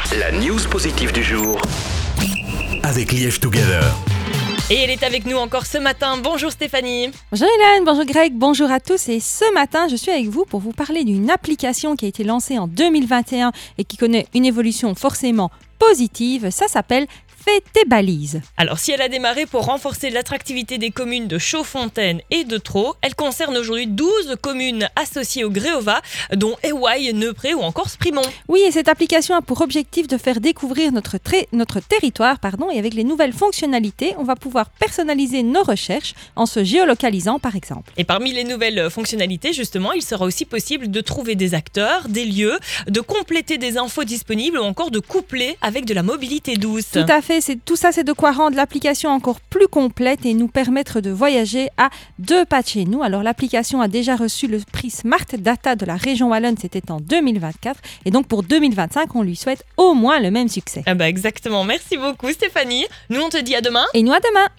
La news positive du jour avec Liège Together. Et elle est avec nous encore ce matin. Bonjour Stéphanie. Bonjour Hélène, bonjour Greg, bonjour à tous. Et ce matin, je suis avec vous pour vous parler d'une application qui a été lancée en 2021 et qui connaît une évolution forcément positive. Ça s'appelle Fais tes balises. Alors si elle a démarré pour renforcer l'attractivité des communes de Chaudfontaine et de Traux, elle concerne aujourd'hui 12 communes associées au Gréova, dont Éouaille, Neupré ou encore Sprimont. Oui, et cette application a pour objectif de faire découvrir notre territoire, et avec les nouvelles fonctionnalités, on va pouvoir personnaliser nos recherches en se géolocalisant par exemple. Et parmi les nouvelles fonctionnalités, justement, il sera aussi possible de trouver des acteurs, des lieux, de compléter des infos disponibles ou encore de coupler avec de la mobilité douce. Tout à fait. Tout ça, c'est de quoi rendre l'application encore plus complète et nous permettre de voyager à 2 pas de chez nous. Alors, l'application a déjà reçu le prix Smart Data de la région Wallonne, c'était en 2024. Et donc, pour 2025, on lui souhaite au moins le même succès. Exactement. Merci beaucoup Stéphanie. Nous, on te dit à demain. Et nous, à demain.